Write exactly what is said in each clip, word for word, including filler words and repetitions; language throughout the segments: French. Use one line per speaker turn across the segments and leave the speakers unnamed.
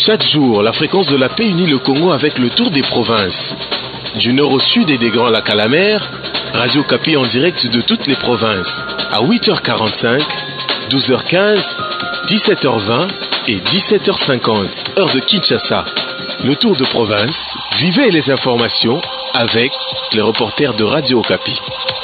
Chaque jour, la fréquence de la paix unit le Congo avec le tour des provinces. Du nord au sud et des Grands Lacs à la mer, Radio Okapi en direct de toutes les provinces. À huit heures quarante-cinq, douze heures quinze, dix-sept heures vingt et dix-sept heures cinquante, heure de Kinshasa. Le tour de province, vivez les informations avec les reporters de Radio Okapi.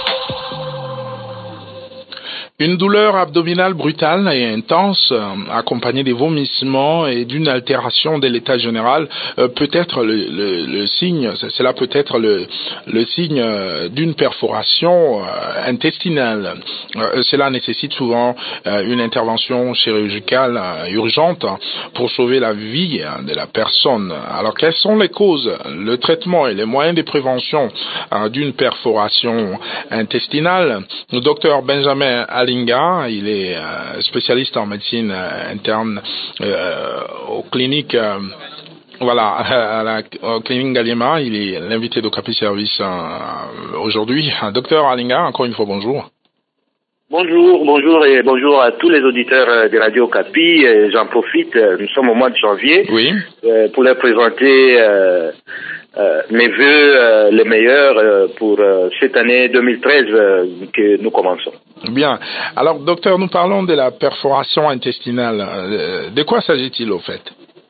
Une douleur abdominale brutale et intense, euh, accompagnée des vomissements et d'une altération de l'état général, euh, peut être le, le, le signe, cela peut être le, le signe euh, d'une perforation euh, intestinale. Euh, cela nécessite souvent euh, une intervention chirurgicale euh, urgente pour sauver la vie euh, de la personne. Alors, quelles sont les causes, le traitement et les moyens de prévention euh, d'une perforation intestinale? Le docteur Benjamin Alinga, il est euh, spécialiste en médecine euh, interne euh, aux cliniques, euh, voilà, à la au clinique Galliema. Il est l'invité d'Okapi Service euh, aujourd'hui. Docteur Alinga, encore une fois, bonjour.
Bonjour, bonjour et bonjour à tous les auditeurs de Radio Okapi. J'en profite, nous sommes au mois de janvier,
oui.
euh, pour leur présenter euh, euh, mes vœux euh, les meilleurs euh, pour euh, cette année deux mille treize euh, que nous commençons.
Bien. Alors, docteur, nous parlons de la perforation intestinale. Euh, de quoi s'agit-il au fait?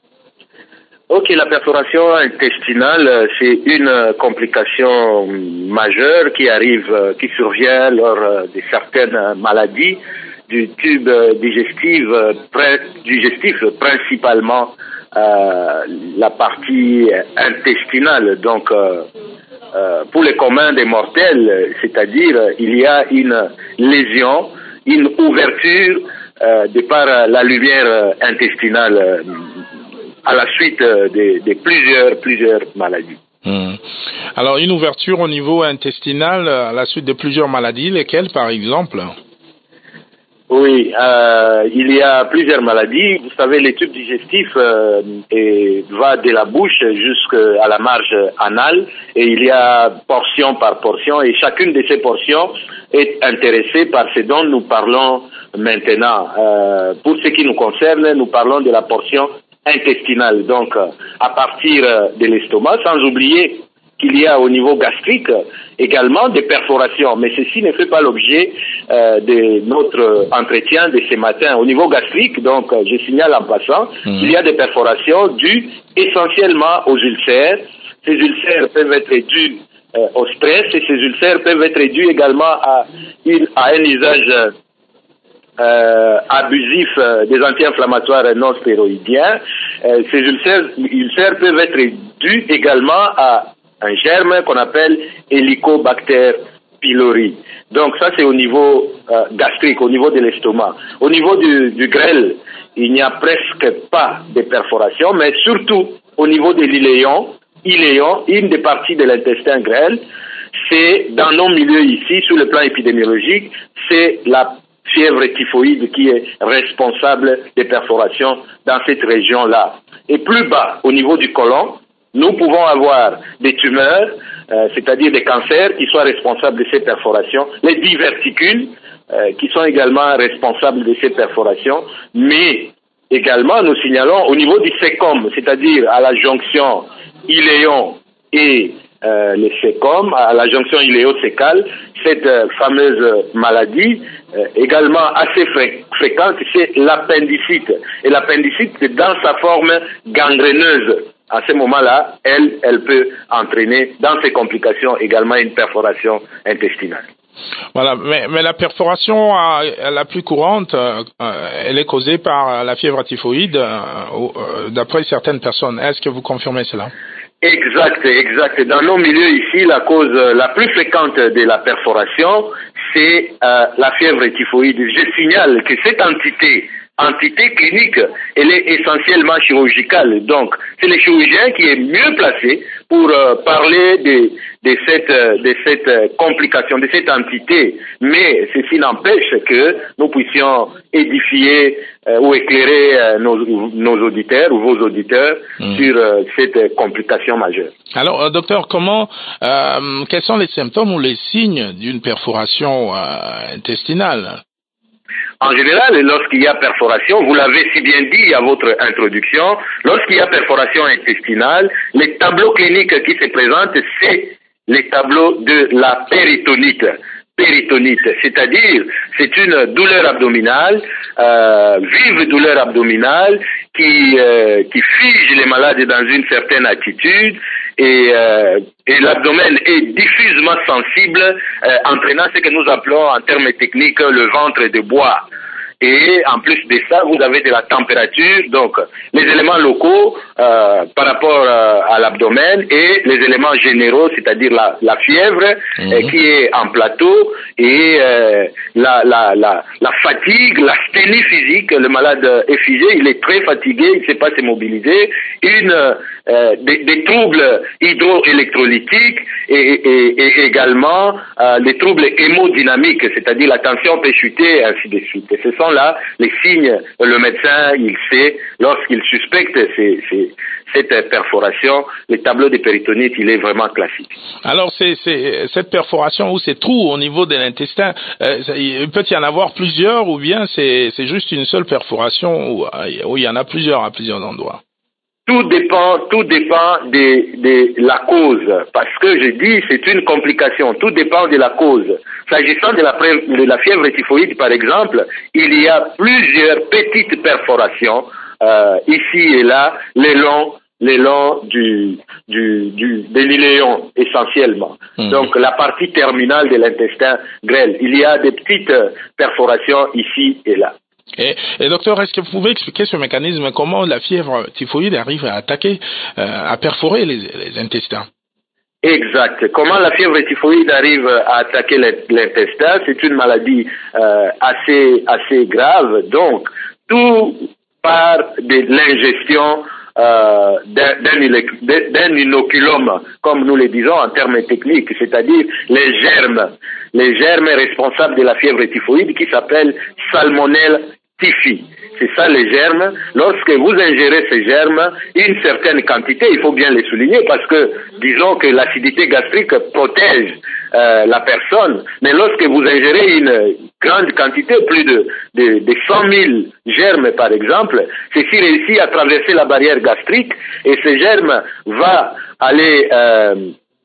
Ok, la perforation intestinale, c'est une complication majeure qui arrive, qui survient lors de certaines maladies du tube digestif, digestif principalement euh, la partie intestinale. Donc, euh, euh, pour les communs des mortels, c'est-à-dire il y a une lésion, une ouverture euh, de par la lumière intestinale euh, à la suite de, de plusieurs, plusieurs maladies.
Hum. Alors, une ouverture au niveau intestinal à la suite de plusieurs maladies, lesquelles par exemple?
Oui, euh, il y a plusieurs maladies. Vous savez, les tubes digestifs euh, et, va de la bouche jusqu'à la marge anale et il y a portion par portion et chacune de ces portions est intéressée par ce dont nous parlons maintenant. Euh, pour ce qui nous concerne, nous parlons de la portion intestinale, donc à partir de l'estomac, sans oublier qu'il y a au niveau gastrique également des perforations, mais ceci ne fait pas l'objet euh, de notre entretien de ce matin. Au niveau gastrique, donc je signale en passant, mmh. il y a des perforations dues essentiellement aux ulcères. Ces ulcères peuvent être dus euh, au stress et ces ulcères peuvent être dus également à, une, à un usage Euh, abusif euh, des anti-inflammatoires non stéroïdiens. Euh, ces ulcères, ulcères peuvent être dus également à un germe qu'on appelle Helicobacter pylori. Donc ça c'est au niveau euh, gastrique, au niveau de l'estomac. Au niveau du, du grêle, il n'y a presque pas de perforation, mais surtout au niveau de l'iléon, iléon, une des parties de l'intestin grêle, c'est dans nos milieux ici, sur le plan épidémiologique, c'est la fièvre typhoïde qui est responsable des perforations dans cette région-là. Et plus bas, au niveau du côlon, nous pouvons avoir des tumeurs, euh, c'est-à-dire des cancers qui soient responsables de ces perforations, les diverticules euh, qui sont également responsables de ces perforations, mais également nous signalons au niveau du sécom, c'est-à-dire à la jonction iléon et Euh, les sécoms, à la jonction iléo-sécale, cette euh, fameuse maladie, euh, également assez fré- fréquente, c'est l'appendicite. Et l'appendicite, c'est dans sa forme gangréneuse. À ce moment-là, elle, elle peut entraîner dans ses complications également une perforation intestinale.
Voilà, mais, mais la perforation euh, la plus courante, euh, elle est causée par la fièvre typhoïde, euh, euh, d'après certaines personnes. Est-ce que vous confirmez cela?
Exact, exact. Dans nos milieux ici, la cause la plus fréquente de la perforation, c'est euh, la fièvre typhoïde. Je signale que cette entité, entité clinique, elle est essentiellement chirurgicale. Donc, c'est le chirurgien qui est mieux placé pour euh, parler de, de, cette, de cette complication, de cette entité. Mais ceci n'empêche que nous puissions édifier euh, ou éclairer euh, nos, nos auditeurs ou vos auditeurs mmh. sur euh, cette complication majeure.
Alors, euh, docteur, comment, euh, quels sont les symptômes ou les signes d'une perforation euh, intestinale?
En général, lorsqu'il y a perforation, vous l'avez si bien dit à votre introduction, lorsqu'il y a perforation intestinale, les tableaux cliniques qui se présentent, c'est les tableaux de la péritonite. Péritonite, c'est-à-dire c'est une douleur abdominale, euh, vive douleur abdominale qui euh, qui fige les malades dans une certaine attitude et, euh, et l'abdomen est diffusement sensible, euh, entraînant ce que nous appelons en termes techniques le ventre de bois. Et en plus de ça, vous avez de la température, donc les éléments locaux euh, par rapport euh, à l'abdomen et les éléments généraux, c'est-à-dire la, la fièvre mmh. euh, qui est en plateau et euh, la, la, la, la fatigue, la sténie physique, le malade est figé, il est très fatigué, il ne sait pas se mobiliser, une, euh, des, des troubles hydroélectrolytiques et, et, et également euh, les troubles hémodynamiques, c'est-à-dire la tension peut chuter et ainsi de suite. Et ce sont là les signes, le médecin, il sait, lorsqu'il suspecte ces, ces, cette perforation, le tableau de péritonite, il est vraiment classique.
Alors, c'est, c'est, cette perforation ou ces trous au niveau de l'intestin, euh, il peut y en avoir plusieurs ou bien c'est, c'est juste une seule perforation où, où il y en a plusieurs à plusieurs endroits?
Tout dépend, tout dépend de, de la cause, parce que je dis c'est une complication, tout dépend de la cause. S'agissant de la, de la fièvre typhoïde, par exemple, il y a plusieurs petites perforations, euh, ici et là, le long, le long du, du, du, de l'iléon, essentiellement. Mmh. Donc, la partie terminale de l'intestin grêle. Il y a des petites perforations ici et là.
Et, et docteur, est-ce que vous pouvez expliquer ce mécanisme, comment la fièvre typhoïde arrive à attaquer, euh, à perforer les, les intestins?
Exact. Comment la fièvre typhoïde arrive à attaquer l'intestin? C'est une maladie euh, assez assez grave. Donc, tout part de l'ingestion euh, d'un inoculum, comme nous le disons en termes techniques, c'est-à-dire les germes, les germes responsables de la fièvre typhoïde qui s'appellent Salmonelle typhi. C'est ça les germes. Lorsque vous ingérez ces germes, une certaine quantité, il faut bien les souligner parce que disons que l'acidité gastrique protège euh, la personne, mais lorsque vous ingérez une grande quantité, plus de, de, de cent mille germes par exemple, ceci réussit à traverser la barrière gastrique et ces germes vont aller... Euh,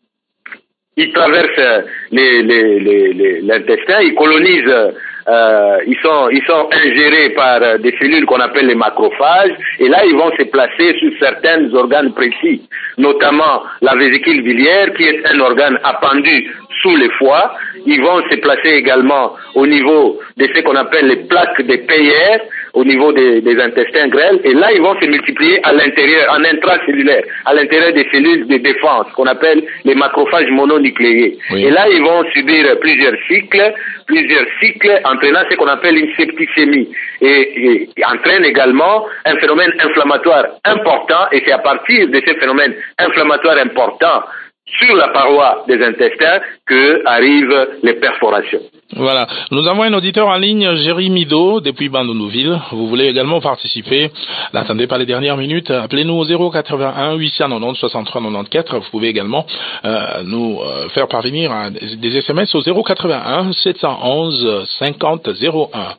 ils traversent les, les, les, les, l'intestin, ils colonisent, euh, ils sont, ils sont ingérés par des cellules qu'on appelle les macrophages, et là ils vont se placer sur certains organes précis, notamment la vésicule biliaire, qui est un organe appendu sous le foie. Ils vont se placer également au niveau de ce qu'on appelle les plaques de Peyer, au niveau des, des intestins grêles, et là ils vont se multiplier à l'intérieur, en intracellulaire, à l'intérieur des cellules de défense, qu'on appelle les macrophages mononucléés. Oui. Et là ils vont subir plusieurs cycles, plusieurs cycles entraînant ce qu'on appelle une septicémie, et, et, et entraîne également un phénomène inflammatoire important, et c'est à partir de ce phénomène inflammatoire important sur la paroi des intestins que arrivent les perforations.
Voilà. Nous avons un auditeur en ligne, Géry Mido, depuis Bandundouville. Vous voulez également participer? N'attendez pas les dernières minutes. Appelez-nous au zéro quatre-vingt-un huit cent quatre-vingt-dix soixante-trois quatre-vingt-quatorze. Vous pouvez également euh, nous euh, faire parvenir à des, des S M S au zéro quatre-vingt-un sept cent onze cinquante zéro un.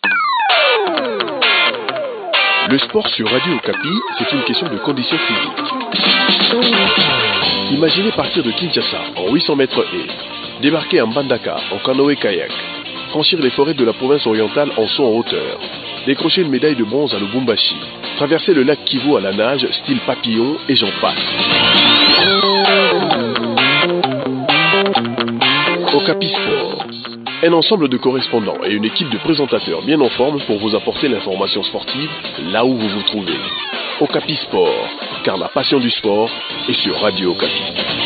Le sport sur Radio Okapi, c'est une question de conditions physiques. Imaginez partir de Kinshasa en huit cents mètres haies, débarquer en Mbandaka en canoë-kayak, franchir les forêts de la province orientale en saut en hauteur, décrocher une médaille de bronze à Lubumbashi, traverser le lac Kivu à la nage style papillon et j'en passe. Okapi Sport, un ensemble de correspondants et une équipe de présentateurs bien en forme pour vous apporter l'information sportive là où vous vous trouvez. Okapi Sport, car la passion du sport est sur Radio Okapi.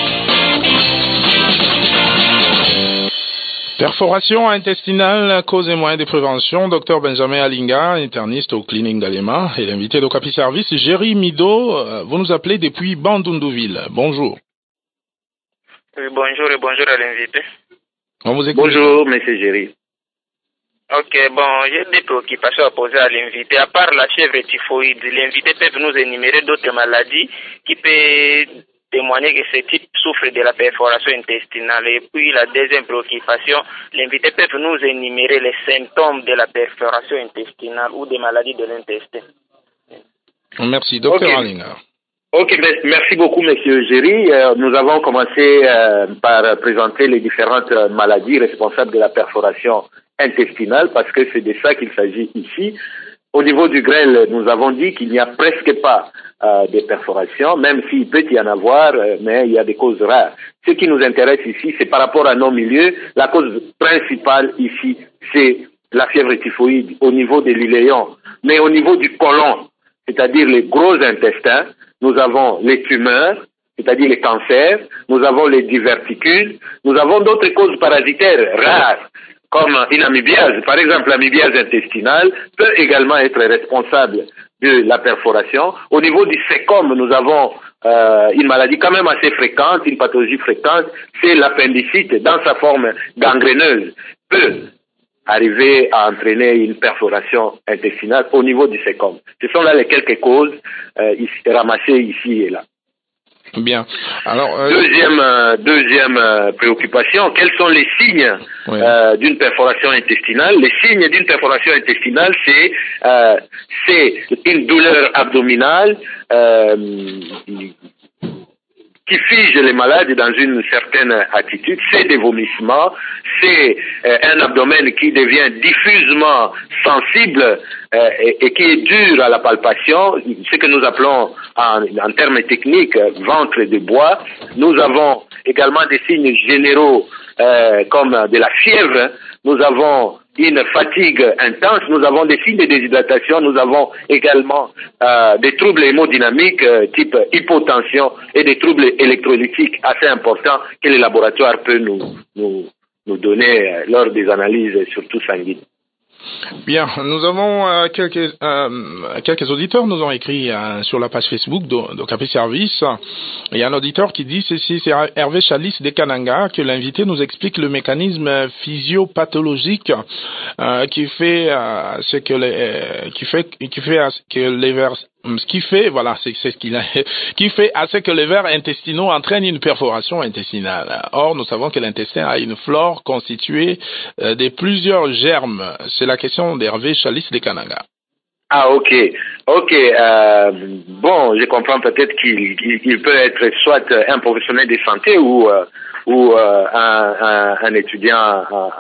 Perforation intestinale, cause et moyens de prévention. Docteur Benjamin Alinga, interniste au clinique d'Alema, et l'invité d'Okapi Service, Géry Mido. Vous nous appelez depuis Bandundouville. Bonjour.
Oui, bonjour et bonjour à l'invité.
On vous écoute.
Bonjour, monsieur Géry.
Ok, bon, j'ai des préoccupations à poser à l'invité. À part la fièvre typhoïde, l'invité peut nous énumérer d'autres maladies qui peuvent témoigné que ce type souffre de la perforation intestinale. Et puis la deuxième préoccupation, l'invité peut nous énumérer les symptômes de la perforation intestinale ou des maladies de l'intestin.
Merci, docteur
Okay.
Alinger.
Ok, merci beaucoup, Monsieur Géry. Euh, nous avons commencé euh, par présenter les différentes euh, maladies responsables de la perforation intestinale, parce que c'est de ça qu'il s'agit ici. Au niveau du grêle, nous avons dit qu'il n'y a presque pas euh, de perforation, même s'il peut y en avoir, euh, mais il y a des causes rares. Ce qui nous intéresse ici, c'est par rapport à nos milieux. La cause principale ici, c'est la fièvre typhoïde au niveau de l'iléon, mais au niveau du côlon, c'est-à-dire les gros intestins. Nous avons les tumeurs, c'est-à-dire les cancers, nous avons les diverticules, nous avons d'autres causes parasitaires rares, comme une amibiase. Par exemple, l'amibiase intestinale peut également être responsable de la perforation. Au niveau du sécom, nous avons euh, une maladie quand même assez fréquente, une pathologie fréquente, c'est l'appendicite dans sa forme gangréneuse, peut arriver à entraîner une perforation intestinale au niveau du sécom. Ce sont là les quelques causes euh, ici, ramassées ici et là.
Bien. Alors, euh...
Deuxième, euh, deuxième euh, préoccupation, quels sont les signes
oui.
euh, d'une perforation intestinale? Les signes d'une perforation intestinale, c'est euh, c'est une douleur abdominale euh, qui fige les malades dans une certaine attitude, c'est des vomissements, c'est euh, un abdomen qui devient diffusement sensible euh, et, et qui est dur à la palpation, ce que nous appelons en, en termes techniques ventre de bois. Nous avons également des signes généraux euh, comme de la fièvre, nous avons une fatigue intense, nous avons des signes de déshydratation, nous avons également euh, des troubles hémodynamiques euh, type hypotension et des troubles électrolytiques assez importants que les laboratoires peuvent nous, nous, nous donner euh, lors des analyses, surtout sanguines.
Bien, nous avons euh, quelques euh, quelques auditeurs nous ont écrit euh, sur la page Facebook d'Okapi Service. Il y a un auditeur qui dit ceci, c'est Hervé Chalice de Kananga, que l'invité nous explique le mécanisme physiopathologique euh, qui fait euh, ce que les euh, qui fait qui fait que les vers ce qui fait, voilà, c'est ce qu'il a, qui fait à ce que les vers intestinaux entraînent une perforation intestinale. Or, nous savons que l'intestin a une flore constituée euh, de plusieurs germes. C'est la question d'Hervé Chalice de Kananga.
Ah, ok. Ok. Euh, bon, je comprends peut-être qu'il il, il peut être soit un professionnel de santé ou, euh, ou euh, un, un, un étudiant en,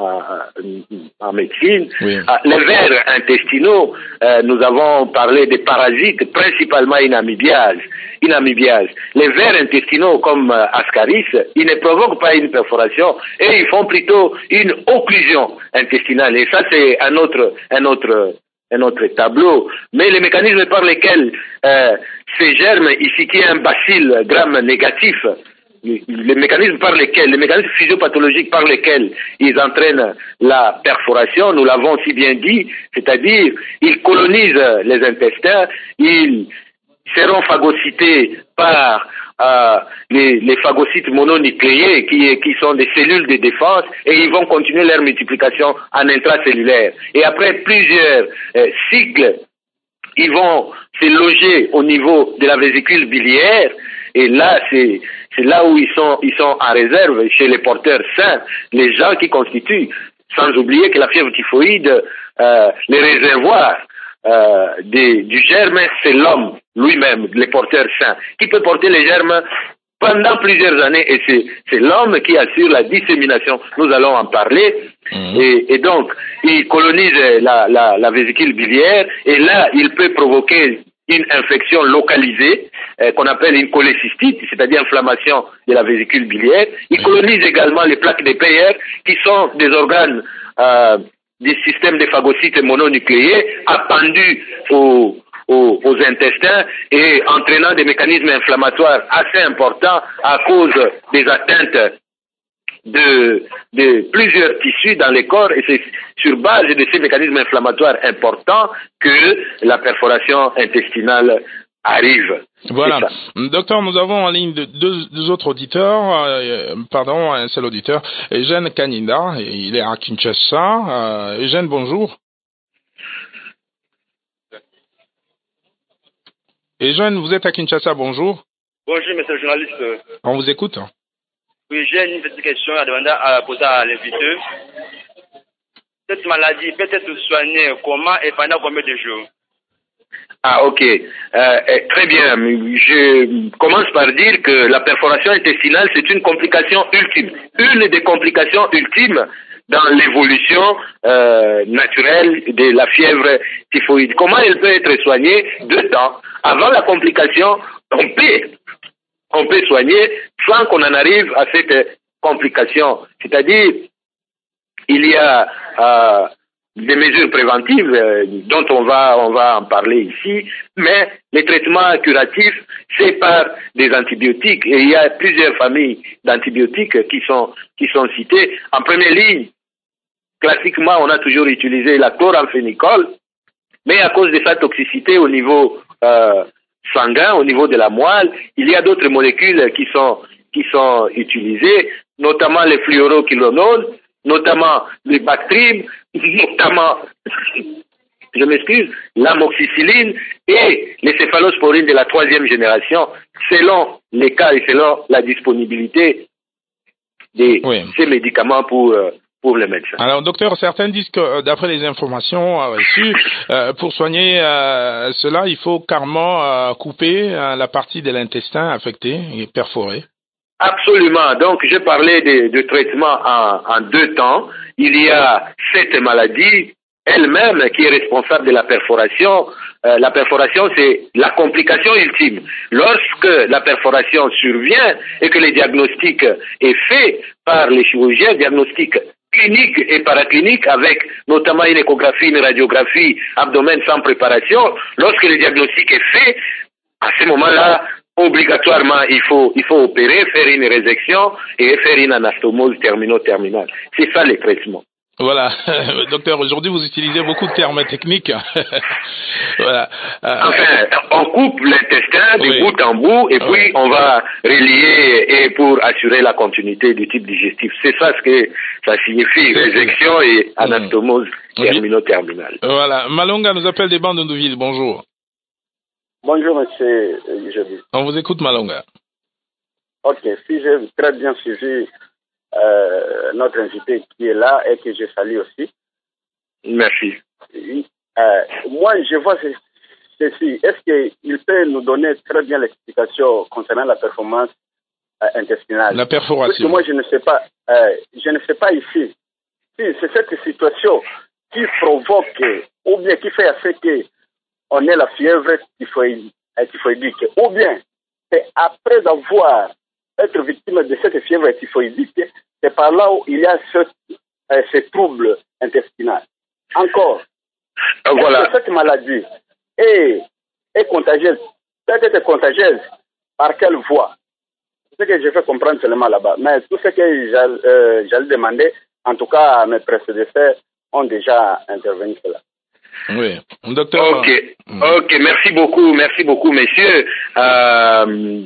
en, en médecine.
Oui.
Ah, les vers intestinaux, euh, nous avons parlé des parasites, principalement une amibiase. Une amibiase. Les vers intestinaux comme euh, Ascaris, ils ne provoquent pas une perforation et ils font plutôt une occlusion intestinale. Et ça, c'est un autre, un autre, un autre tableau. Mais les mécanismes par lesquels euh, ces germes, ici qui est un bacille gram négatif, les mécanismes par lesquels, les mécanismes physiopathologiques par lesquels ils entraînent la perforation, nous l'avons si bien dit, c'est-à-dire ils colonisent les intestins, ils seront phagocytés par euh, les, les phagocytes mononucléés qui, qui sont des cellules de défense et ils vont continuer leur multiplication en intracellulaire. Et après plusieurs euh, cycles, ils vont se loger au niveau de la vésicule biliaire et là c'est c'est là où ils sont ils sont en réserve chez les porteurs sains, les gens qui constituent, sans oublier que la fièvre typhoïde, euh, les réservoirs Euh, des, du germe, c'est l'homme lui-même, les porteurs sains, qui peut porter les germes pendant plusieurs années, et c'est, c'est l'homme qui assure la dissémination. Nous allons en parler. Mmh. Et, et donc, il colonise la, la, la vésicule biliaire, et là, il peut provoquer une infection localisée, euh, qu'on appelle une cholécystite, c'est-à-dire inflammation de la vésicule biliaire. Il colonise également les plaques de Peyer, qui sont des organes euh, du système des phagocytes mononucléés appendus aux, aux, aux intestins et entraînant des mécanismes inflammatoires assez importants à cause des atteintes de, de plusieurs tissus dans les corps, et c'est sur base de ces mécanismes inflammatoires importants que la perforation intestinale arrive.
Voilà. Docteur, nous avons en ligne deux, deux autres auditeurs, euh, pardon, un seul auditeur, Eugène Kaninda, il est à Kinshasa. Euh, Eugène, bonjour. Eugène, vous êtes à Kinshasa, bonjour.
Bonjour, monsieur le journaliste.
On vous écoute.
Oui, j'ai une petite question à demander à poser à l'invité. Cette maladie peut être soignée comment et pendant combien de jours?
Ah, ok. Euh, très bien. Je commence par dire que la perforation intestinale, c'est une complication ultime. Une des complications ultimes dans l'évolution euh, naturelle de la fièvre typhoïde. Comment elle peut être soignée? Deux temps. Avant la complication, on peut, on peut soigner sans qu'on en arrive à cette complication. C'est-à-dire, il y a euh, des mesures préventives euh, dont on va, on va en parler ici, mais les traitements curatifs, c'est par des antibiotiques. Et il y a plusieurs familles d'antibiotiques qui sont, qui sont citées. En première ligne, classiquement, on a toujours utilisé la chloramphénicol, mais à cause de sa toxicité au niveau euh, sanguin, au niveau de la moelle, il y a d'autres molécules qui sont, qui sont utilisées, notamment les fluoroquinolones, notamment les Bactrim, notamment, je m'excuse, l'amoxicilline et les céphalosporines de la troisième génération, selon les cas et selon la disponibilité de oui. ces médicaments pour, euh, pour les médecins.
Alors, docteur, certains disent que, d'après les informations reçues, euh, pour soigner euh, cela, il faut carrément euh, couper euh, la partie de l'intestin affectée et perforée.
Absolument. Donc, je parlais de, de traitement en, en deux temps. Il y a cette maladie elle-même qui est responsable de la perforation. Euh, la perforation, c'est la complication ultime. Lorsque la perforation survient et que le diagnostic est fait par les chirurgiens, diagnostic clinique et paraclinique avec notamment une échographie, une radiographie, abdomen sans préparation, lorsque le diagnostic est fait, à ce moment-là, obligatoirement, il faut, il faut opérer, faire une résection et faire une anastomose termino-terminale. C'est ça les traitements.
Voilà, docteur, aujourd'hui vous utilisez beaucoup de termes techniques. Voilà.
Euh, enfin, on coupe l'intestin de oui. bout en bout et puis oui. on va relier et pour assurer la continuité du type digestif. C'est ça ce que ça signifie, résection et anastomose mmh. termino-terminale.
Voilà, Malonga nous appelle des bandes de Nouville, bonjour.
Bonjour, monsieur Jebi.
On vous écoute, Malonga.
Ok, si j'ai très bien suivi euh, notre invité qui est là et que je salue aussi.
Merci.
Euh, moi, je vois ceci. Est-ce qu'il peut nous donner très bien l'explication concernant la performance euh, intestinale?
La perforation.
Parce que moi, je ne sais pas, euh, je ne sais pas ici. Si c'est cette situation qui provoque ou bien qui fait à ce que on ait la fièvre typhoïdique, ou bien c'est après avoir été victime de cette fièvre typhoïdique, c'est par là où il y a ce, euh, ce trouble intestinal. Encore, voilà. Cette maladie est, est contagieuse, peut être contagieuse par quelle voie? C'est ce que je fais comprendre seulement là-bas. Mais tout ce que j'allais euh, demander, en tout cas mes prédécesseurs ont déjà intervenu sur cela.
Oui, docteur.
Ok, ok, merci beaucoup, merci beaucoup, messieurs. Euh,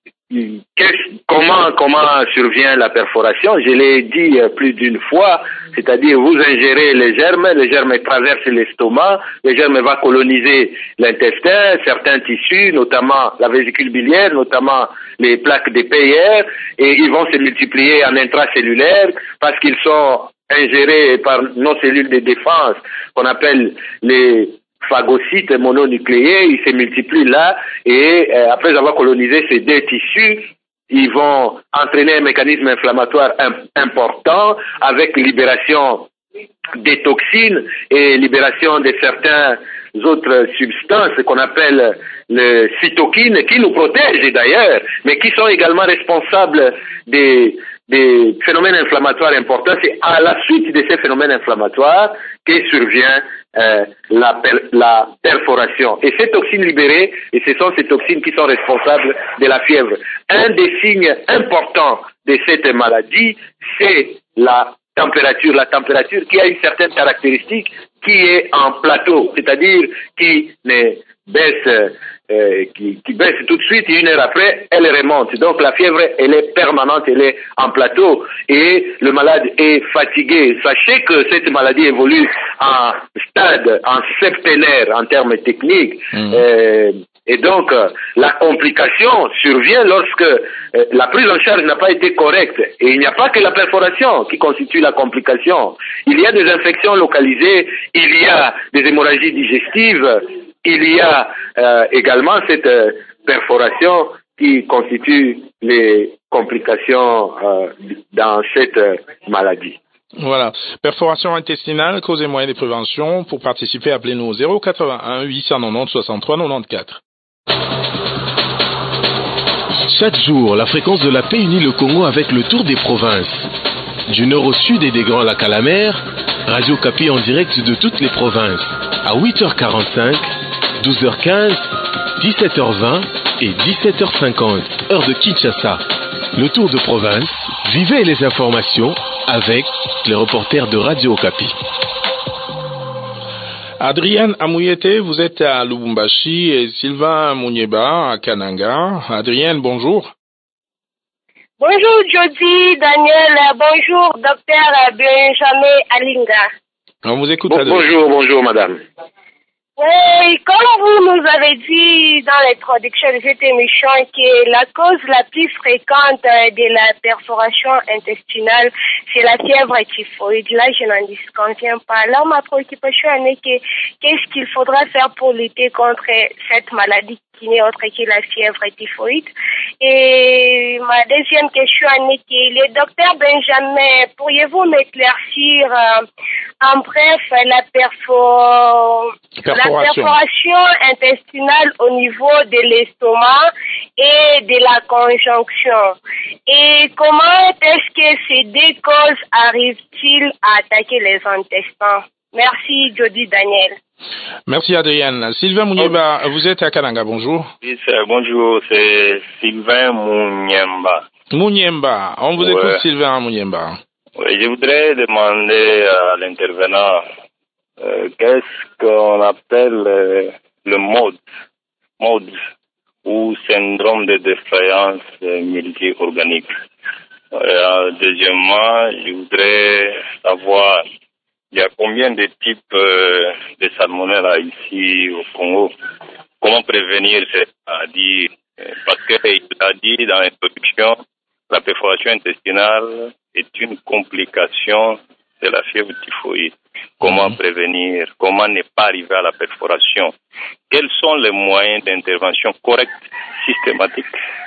comment, comment survient la perforation? Je l'ai dit plus d'une fois, c'est-à-dire vous ingérez les germes, les germes traversent l'estomac, les germes vont coloniser l'intestin, certains tissus, notamment la vésicule biliaire, notamment les plaques de Peyer, et ils vont se multiplier en intracellulaire parce qu'ils sont ingérés par nos cellules de défense qu'on appelle les phagocytes mononucléés, ils se multiplient là et euh, après avoir colonisé ces deux tissus, ils vont entraîner un mécanisme inflammatoire imp- important avec libération des toxines et libération de certaines autres substances qu'on appelle les cytokines qui nous protègent d'ailleurs, mais qui sont également responsables des des phénomènes inflammatoires importants. C'est à la suite de ces phénomènes inflammatoires que survient euh, la, per, la perforation. Et ces toxines libérées, et ce sont ces toxines qui sont responsables de la fièvre. Un des signes importants de cette maladie, c'est la température. La température qui a une certaine caractéristique qui est en plateau, c'est-à-dire qui ne baisse Euh, qui, qui baisse tout de suite et une heure après, elle remonte. Donc la fièvre, elle est permanente, elle est en plateau et le malade est fatigué. Sachez que cette maladie évolue en stade, en septénaire en termes techniques. Mmh. Euh, Et donc, euh, la complication survient lorsque euh, la prise en charge n'a pas été correcte. Et il n'y a pas que la perforation qui constitue la complication. Il y a des infections localisées, il y a des hémorragies digestives, il y a euh, également cette euh, perforation qui constitue les complications euh, dans cette euh, maladie.
Voilà. Perforation intestinale, cause et moyens de prévention. Pour participer, appelez-nous au zéro quatre-vingt-un huit cent quatre-vingt-dix soixante-trois quatre-vingt-quatorze.
Chaque jour, la fréquence de la paix unit le Congo avec le tour des provinces. Du nord au sud et des Grands Lacs à la mer, Radio Kapi en direct de toutes les provinces. À huit heures quarante-cinq, douze heures quinze, dix-sept heures vingt et dix-sept heures cinquante, heure de Kinshasa. Le tour de province, vivez les informations avec les reporters de Radio Kapi.
Adrienne Amouyete, vous êtes à Lubumbashi et Sylvain Mounieba à Kananga. Adrienne, bonjour.
Bonjour Jody, Daniel, bonjour docteur Benjamin Alinga.
On vous écoute,
Bon,
Adrienne.
bonjour, bonjour madame.
Oui, comme vous nous avez dit dans l'introduction de cette émission que la cause la plus fréquente de la perforation intestinale, c'est la fièvre typhoïde. Là, je n'en disconviens pas. Alors, ma préoccupation est que qu'est-ce qu'il faudra faire pour lutter contre cette maladie qui n'est autre que la fièvre typhoïde. Et ma deuxième question est que le docteur Benjamin, pourriez-vous m'éclaircir euh, en bref la, perfo... la perforation intestinale au niveau de l'estomac et de la conjonction? Et comment est-ce que ces deux causes arrivent-ils à attaquer les intestins? Merci, Jody Daniel.
Merci, Adrienne. Sylvain Mounieba, vous êtes à Kananga, bonjour.
Oui, bonjour, c'est Sylvain Mouniemba.
Mouniemba, on vous
ouais.
écoute, Sylvain Mouniemba.
Oui, je voudrais demander à l'intervenant euh, qu'est-ce qu'on appelle euh, le mode, mode ou syndrome de défaillance euh, multi-organique. Euh, deuxièmement, je voudrais savoir il y a combien de types euh, de salmonella ici au Congo? Comment prévenir cette maladie? Parce qu'il a dit dans l'introduction, la perforation intestinale est une complication de la fièvre typhoïde. Comment mmh. prévenir? Comment ne pas arriver à la perforation? Quels sont les moyens d'intervention corrects, systématiques,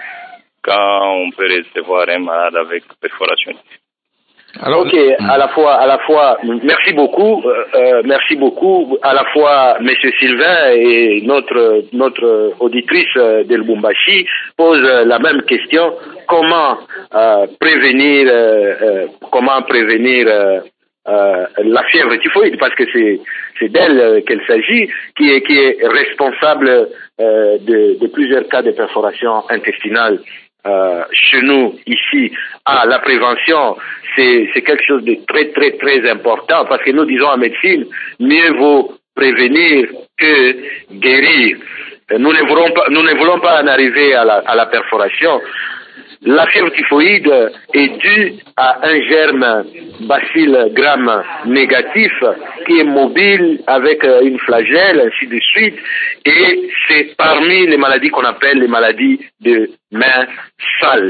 quand on peut recevoir un malade avec perforation intestinale?
Alors, ok, à la fois, à la fois, merci beaucoup, euh, euh, merci beaucoup, à la fois Monsieur Sylvain et notre notre auditrice de Lubumbashi pose la même question: comment euh, prévenir, euh, euh, comment prévenir euh, euh, la fièvre typhoïde, parce que c'est c'est d'elle qu'elle s'agit, qui est qui est responsable euh, de, de plusieurs cas de perforation intestinale. Euh, chez nous, ici, ah, la prévention, c'est, c'est quelque chose de très, très, très important, parce que nous disons en médecine, mieux vaut prévenir que guérir. Nous ne voulons pas, nous ne voulons pas en arriver à la, à la perforation. La fièvre typhoïde est due à un germe bacille gram négatif qui est mobile avec une flagelle, ainsi de suite, et c'est parmi les maladies qu'on appelle les maladies de mains sales.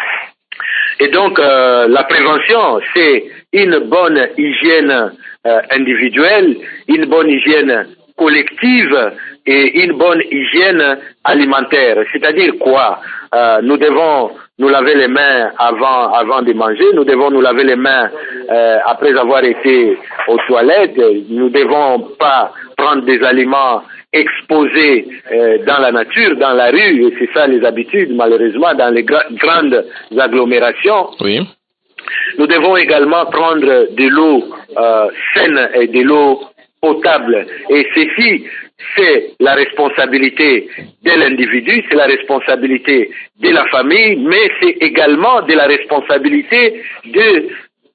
Et donc, euh, la prévention, c'est une bonne hygiène euh, individuelle, une bonne hygiène collective et une bonne hygiène alimentaire. C'est-à-dire quoi? euh, Nous devons nous laver les mains avant avant de manger, nous devons nous laver les mains euh, après avoir été aux toilettes, nous ne devons pas prendre des aliments exposés euh, dans la nature, dans la rue, et c'est ça les habitudes malheureusement dans les gra- grandes agglomérations.
Oui.
Nous devons également prendre de l'eau euh, saine et de l'eau potable, et ceci c'est la responsabilité de l'individu, c'est la responsabilité de la famille, mais c'est également de la responsabilité de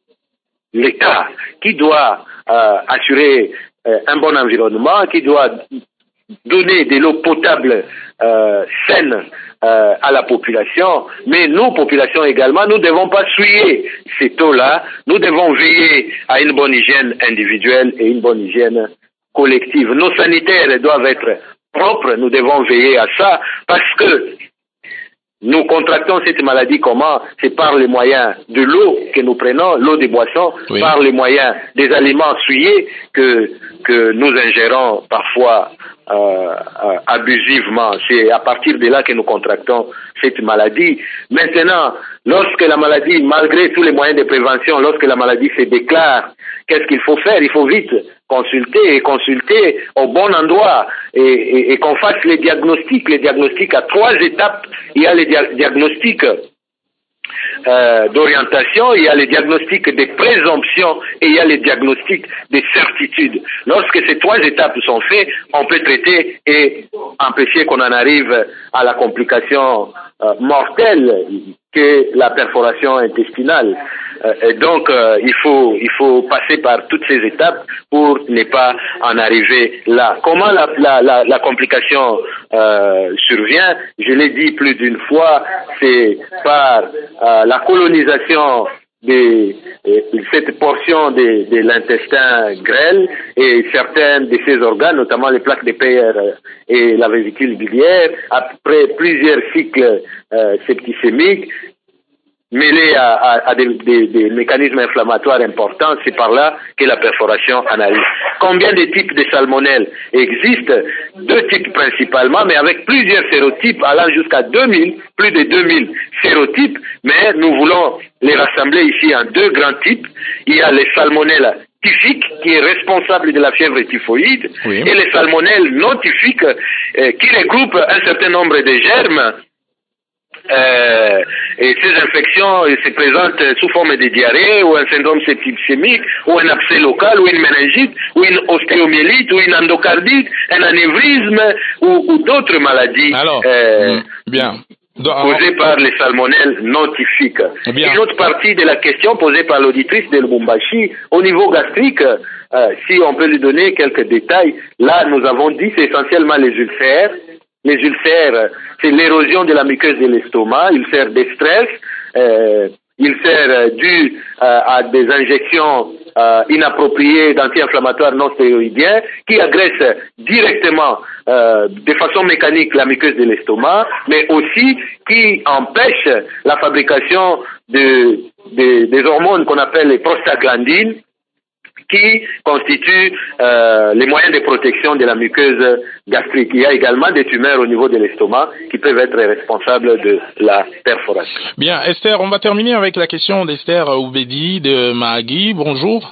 l'État qui doit euh, assurer euh, un bon environnement, qui doit donner de l'eau potable euh, saine euh, à la population, mais nous, population également, nous ne devons pas souiller cette eau-là, nous devons veiller à une bonne hygiène individuelle et une bonne hygiène collective. Nos sanitaires doivent être propre, nous devons veiller à ça, parce que nous contractons cette maladie comment? C'est par les moyens de l'eau que nous prenons, l'eau des boissons, oui. Par les moyens des aliments souillés que, que nous ingérons parfois euh, euh, abusivement. C'est à partir de là que nous contractons cette maladie. Maintenant, lorsque la maladie, malgré tous les moyens de prévention, lorsque la maladie se déclare, qu'est-ce qu'il faut faire? Il faut vite consulter et consulter au bon endroit et, et, et qu'on fasse les diagnostics. Les diagnostics à trois étapes. Il y a les dia diagnostics euh, d'orientation, il y a les diagnostics de présomption et il y a les diagnostics de certitude. Lorsque ces trois étapes sont faites, on peut traiter et empêcher qu'on en arrive à la complication euh, mortelle que la perforation intestinale. Euh, et donc, euh, il faut il faut passer par toutes ces étapes pour ne pas en arriver là. Comment la, la, la, la complication euh, survient? Je l'ai dit plus d'une fois, c'est par euh, la colonisation de, de cette portion de, de l'intestin grêle et certains de ces organes, notamment les plaques de Peyer et la vésicule biliaire, après plusieurs cycles euh, septicémiques, mêlés à, à, à des, des, des mécanismes inflammatoires importants, c'est par là que la perforation en arrive. Combien de types de salmonelle existent? Deux types principalement, mais avec plusieurs sérotypes allant jusqu'à deux mille, plus de deux mille sérotypes, mais nous voulons les rassembler ici en deux grands types. Il y a les salmonelles typhiques, qui est responsable de la fièvre typhoïde, oui. Et les salmonelles non typhiques, euh, qui regroupent un certain nombre de germes. Euh, et ces infections se présentent sous forme de diarrhée ou un syndrome septicémique ou un abcès local ou une méningite ou une ostéomyélite ou une endocardite, un anévrisme ou, ou d'autres maladies.
Alors,
euh,
bien.
Posées par les salmonelles non typhiques. Bien. Une autre partie de la question posée par l'auditrice de Lubumbashi, au niveau gastrique, euh, si on peut lui donner quelques détails, là nous avons dit c'est essentiellement les ulcères. Les ulcères, c'est l'érosion de la muqueuse de l'estomac, ulcères de stress, euh, ulcères dus euh, à des injections euh, inappropriées d'anti-inflammatoires non stéroïdiens qui agressent directement euh, de façon mécanique la muqueuse de l'estomac, mais aussi qui empêchent la fabrication de, de, des hormones qu'on appelle les prostaglandines, qui constituent euh, les moyens de protection de la muqueuse gastrique. Il y a également des tumeurs au niveau de l'estomac qui peuvent être responsables de la perforation.
Bien, Esther, on va terminer avec la question d'Esther Oubedi de Mahagui. Bonjour.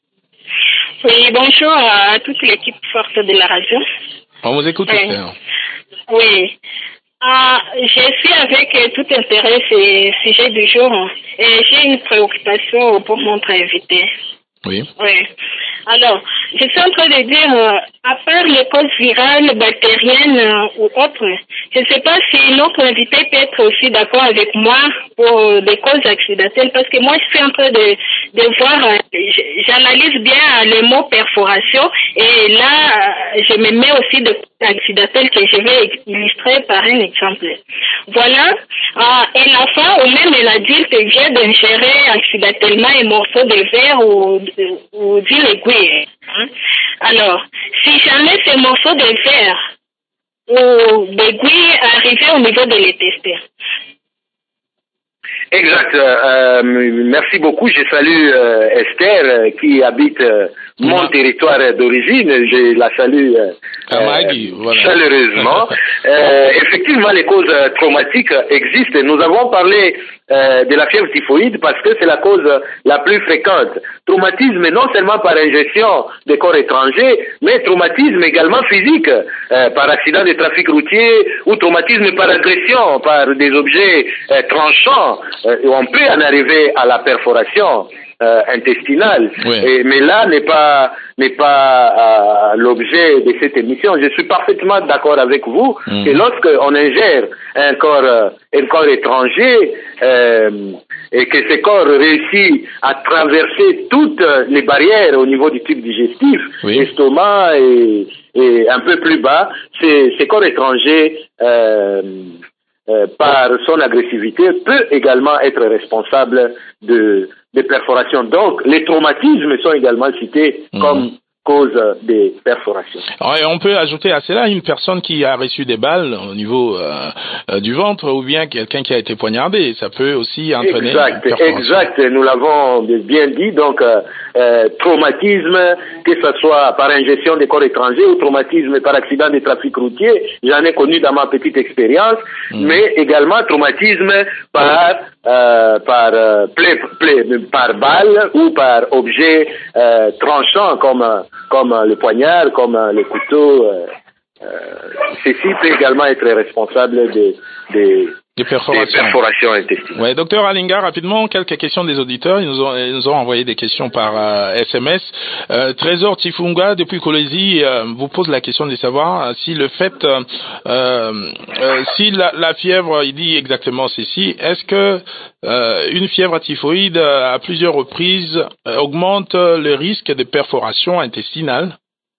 Oui, bonjour à toute l'équipe forte de la radio.
On vous écoute, oui. Esther.
Oui. Euh, je suis avec tout intérêt ce sujet du jour et j'ai une préoccupation pour notre invité.
Oui.
Oui. Alors, je suis en train de dire, euh, à part les causes virales, bactériennes euh, ou autres, je ne sais pas si notre invité peut être aussi d'accord avec moi pour des causes accidentelles, parce que moi, je suis en train de, de voir, euh, j'analyse bien le mot perforation, et là, euh, je me mets aussi de causes accidentelles que je vais illustrer par un exemple. Voilà, euh, un enfant ou même l'adulte vient d'ingérer accidentellement un morceau de verre ou, ou d'une aiguille. Hein? Alors, si jamais ce morceau de verre ou d'aiguille arrivait au niveau de l'intestin.
Exact. Euh, merci beaucoup. Je salue euh, Esther euh, qui habite euh, mon territoire d'origine. Je la salue euh,
Magui, voilà.
chaleureusement. euh, effectivement, les causes traumatiques existent. Nous avons parlé euh, de la fièvre typhoïde parce que c'est la cause la plus fréquente. Traumatisme non seulement par ingestion de corps étrangers, mais traumatisme également physique, euh, par accident de trafic routier ou traumatisme par agression, par des objets euh, tranchants. Euh, on peut en arriver à la perforation euh, intestinale,
oui.
Et, mais là n'est pas n'est pas euh, l'objet de cette émission. Je suis parfaitement d'accord avec vous mmh. que lorsque on ingère un corps euh, un corps étranger euh, et que ce corps réussit à traverser toutes les barrières au niveau du tube digestif, oui. Estomac et, et un peu plus bas, ces, ces corps étrangers euh, Euh, par son agressivité, peut également être responsable de, de perforations. Donc, les traumatismes sont également cités mmh. comme cause des perforations.
Alors, et on peut ajouter à cela une personne qui a reçu des balles au niveau euh, euh, du ventre ou bien quelqu'un qui a été poignardé. Ça peut aussi entraîner
exact,
une perforation.
Exact, nous l'avons bien dit. Donc, euh, euh, traumatisme, que ce soit par ingestion de corps étrangers ou traumatisme par accident de trafic routier, j'en ai connu dans ma petite expérience, mmh. mais également traumatisme par euh, par euh, plaie, plaie, par balle ou par objet euh, tranchant comme comme le poignard, comme le couteau. Euh, euh, ceci peut également être responsable de, de
Des perforations.
Des perforations intestinales.
Ouais, docteur Alinga, rapidement, quelques questions des auditeurs. Ils nous ont, ils nous ont envoyé des questions par euh, S M S. Euh, Trésor Tifunga, depuis Kolwezi, euh, vous pose la question de savoir euh, si le fait, euh, euh, si la, la fièvre, il dit exactement ceci, est-ce que euh, une fièvre typhoïde à plusieurs reprises euh, augmente le risque de perforation intestinale?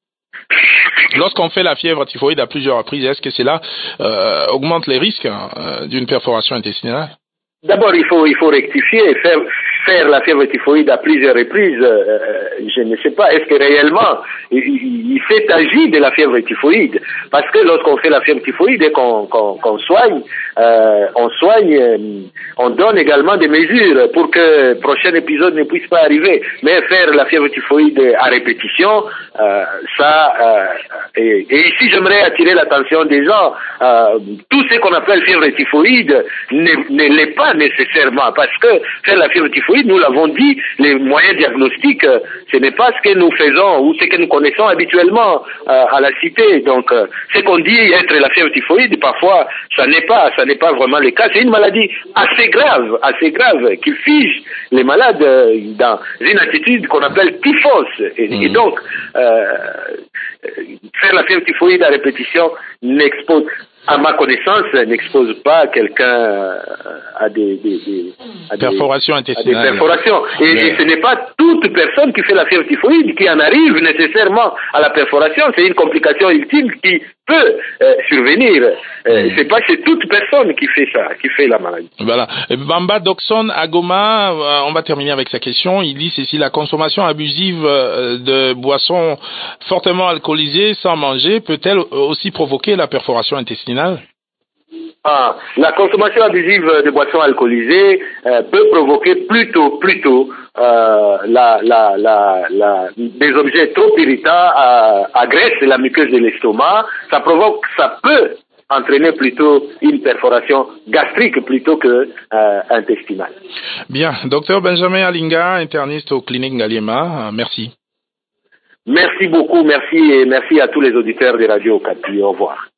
Lorsqu'on fait la fièvre typhoïde à plusieurs reprises, est-ce que cela euh, augmente les risques euh, d'une perforation intestinale?
D'abord, il faut il faut rectifier, faire faire la fièvre typhoïde à plusieurs reprises. Euh, je ne sais pas, est-ce que réellement il, il s'est agi de la fièvre typhoïde? Parce que lorsqu'on fait la fièvre typhoïde et qu'on qu'on, qu'on soigne, euh, on soigne, euh, on donne également des mesures pour que le prochain épisode ne puisse pas arriver. Mais faire la fièvre typhoïde à répétition, euh, ça. Euh, et, et ici, j'aimerais attirer l'attention des gens. Euh, tout ce qu'on appelle fièvre typhoïde ne, ne l'est pas nécessairement, parce que faire la fièvre typhoïde, nous l'avons dit, les moyens diagnostiques, euh, ce n'est pas ce que nous faisons ou ce que nous connaissons habituellement euh, à la cité. Donc, euh, ce qu'on dit être la fièvre typhoïde, parfois, ça n'est pas, ça n'est pas vraiment le cas. C'est une maladie assez grave, assez grave, qui fige les malades euh, dans une attitude qu'on appelle typhose. Et, mmh. et donc, euh, faire la fièvre typhoïde à répétition n'expose, à ma connaissance, n'expose pas quelqu'un à des, des, des à
perforations intestinales.
À des perforations. Et, Mais... et ce n'est pas toute personne qui fait la fièvre typhoïde qui en arrive nécessairement à la perforation. C'est une complication ultime qui peut euh, survenir. Euh, mm. C'est pas chez toute personne qui fait ça, qui fait la maladie.
Voilà. Bamba Doxon Agoma, euh, on va terminer avec sa question. Il dit ceci: la consommation abusive euh, de boissons fortement alcoolisées sans manger peut-elle aussi provoquer la perforation intestinale?
Ah, la consommation abusive de boissons alcoolisées euh, peut provoquer plutôt, plutôt euh, la, la, la, la, des objets trop irritants euh, agressent la muqueuse de l'estomac. Ça provoque, ça peut entraîner plutôt une perforation gastrique plutôt que euh, intestinale.
Bien, docteur Benjamin Alinga, interniste au clinique Ngaliema, euh, merci.
Merci beaucoup, merci et merci à tous les auditeurs de Radio Okapi. Au revoir.